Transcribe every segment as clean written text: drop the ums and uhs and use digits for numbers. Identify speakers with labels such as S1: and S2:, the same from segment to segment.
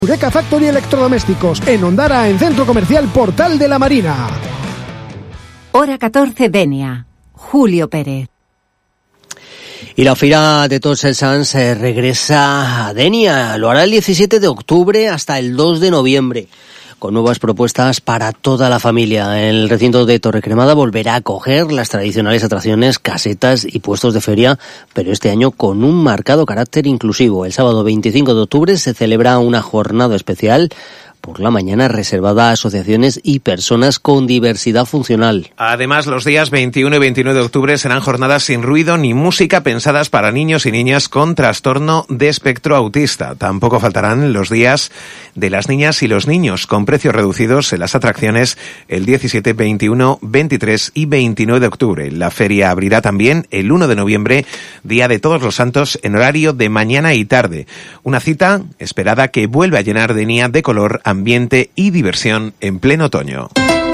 S1: Eureka Factory Electrodomésticos, en Ondara, en Centro Comercial Portal de la Marina.
S2: Hora 14, Denia. Julio Pérez.
S3: Y la Fira de Tots els Sants regresa a Denia. Lo hará el 17 de octubre hasta el 2 de noviembre. Con nuevas propuestas para toda la familia. El recinto de Torrecremada volverá a acoger las tradicionales atracciones, casetas y puestos de feria, pero este año con un marcado carácter inclusivo. El sábado 25 de octubre se celebra una jornada especial por la mañana reservada a asociaciones y personas con diversidad funcional.
S4: Además, los días 21 y 29 de octubre serán jornadas sin ruido ni música pensadas para niños y niñas con trastorno de espectro autista. Tampoco faltarán los días de las niñas y los niños con precios reducidos en las atracciones el 17, 21, 23 y 29 de octubre. La feria abrirá también el 1 de noviembre, Día de Todos los Santos, en horario de mañana y tarde. Una cita esperada que vuelve a llenar Denia de color, ambiente y diversión en pleno otoño.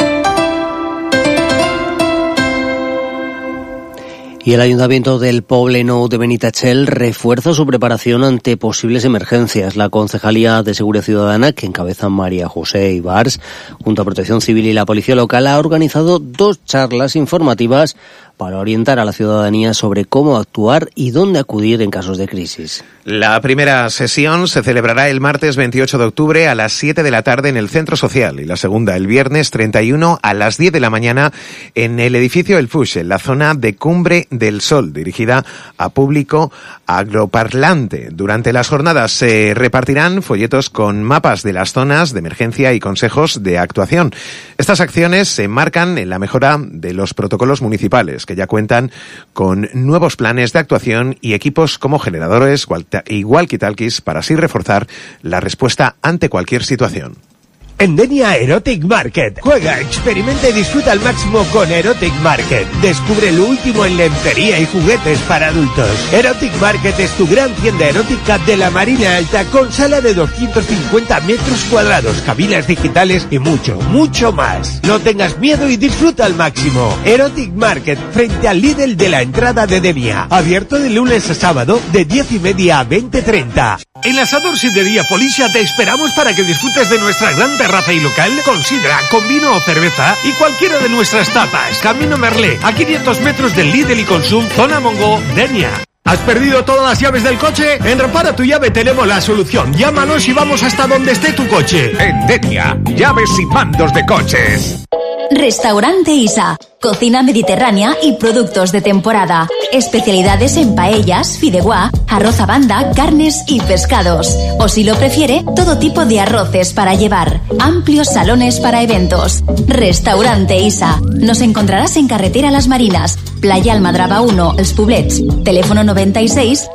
S3: Y el Ayuntamiento del Poblenou de Benitatxell refuerza su preparación ante posibles emergencias. La Concejalía de Seguridad Ciudadana, que encabeza María José Ibars, junto a Protección Civil y la Policía Local, ha organizado 2 charlas informativas para orientar a la ciudadanía sobre cómo actuar y dónde acudir en casos de crisis.
S4: La primera sesión se celebrará el martes 28 de octubre a las 7 de la tarde en el Centro Social y la segunda el viernes 31 a las 10 de la mañana en el edificio El Fuix, en la zona de Cumbre del Sol, dirigida a público agroparlante. Durante las jornadas se repartirán folletos con mapas de las zonas de emergencia y consejos de actuación. Estas acciones se enmarcan en la mejora de los protocolos municipales, que ya cuentan con nuevos planes de actuación y equipos como generadores y walkie-talkies para así reforzar la respuesta ante cualquier situación.
S5: En Denia Erotic Market. Juega, experimenta y disfruta al máximo con Erotic Market. Descubre lo último en lencería y juguetes para adultos. Erotic Market es tu gran tienda erótica de la Marina Alta con sala de 250 metros cuadrados, cabinas digitales y mucho, mucho más. No tengas miedo y disfruta al máximo. Erotic Market, frente al Lidl de la entrada de Denia. Abierto de lunes a sábado de 10:30 a 20:30.
S6: En Asador Sidrería Felicia te esperamos para que disfrutes de nuestra gran terraza y local con sidra, con vino o cerveza y cualquiera de nuestras tapas. Camino Merlé, a 500 metros del Lidl y Consum, zona Mongo, Denia. ¿Has perdido todas las llaves del coche? En Repara tu Llave tenemos la solución. Llámanos y vamos hasta donde esté tu coche.
S7: En Denia, llaves y mandos de coches.
S8: Restaurante Isa, cocina mediterránea y productos de temporada. Especialidades en paellas, fideuá, arroz a banda, carnes y pescados. O si lo prefiere, todo tipo de arroces para llevar. Amplios salones para eventos. Restaurante Isa. Nos encontrarás en Carretera Las Marinas, Playa Almadraba 1, Els Poblets. Teléfono 96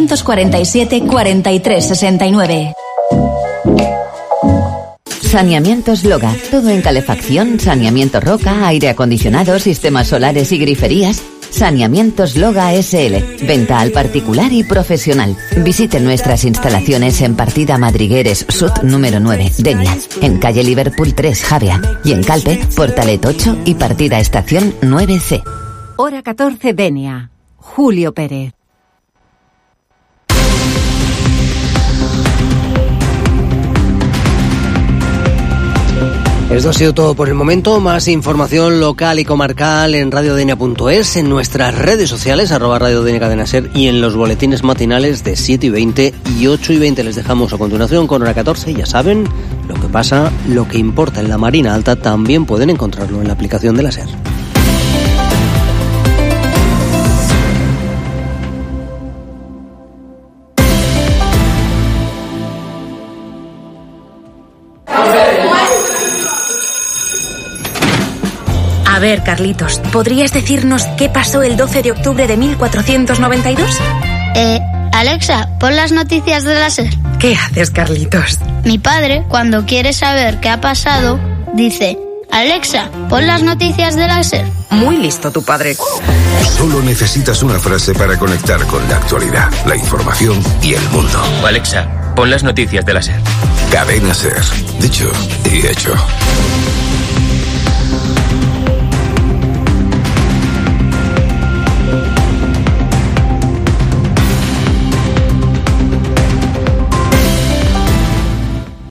S8: 647 43 69.
S2: Saneamientos Loga, todo en calefacción, saneamiento roca, aire acondicionado, sistemas solares y griferías. Saneamientos Loga SL, venta al particular y profesional. Visite nuestras instalaciones en Partida Madrigueres Sud número 9, Denia, en calle Liverpool 3, Javea, y en Calpe, Portalet 8 y Partida Estación 9C. Hora 14, Denia. Julio Pérez.
S3: Esto ha sido todo por el momento. Más información local y comarcal en radiodenia.es, en nuestras redes sociales, @radiodenia Cadena Ser, y en los boletines matinales de 7:20 y 8:20. Les dejamos a continuación con Hora 14. Ya saben, lo que pasa, lo que importa en la Marina Alta, también pueden encontrarlo en la aplicación de la SER.
S9: A ver, Carlitos, ¿podrías decirnos qué pasó el 12 de octubre de 1492?
S10: Alexa, pon las noticias de la SER.
S9: ¿Qué haces, Carlitos?
S10: Mi padre, cuando quiere saber qué ha pasado, dice: Alexa, pon las noticias de la SER.
S9: Muy listo tu padre.
S11: Solo necesitas una frase para conectar con la actualidad, la información y el mundo.
S12: Alexa, pon las noticias de la SER.
S11: Cadena SER. Dicho y hecho.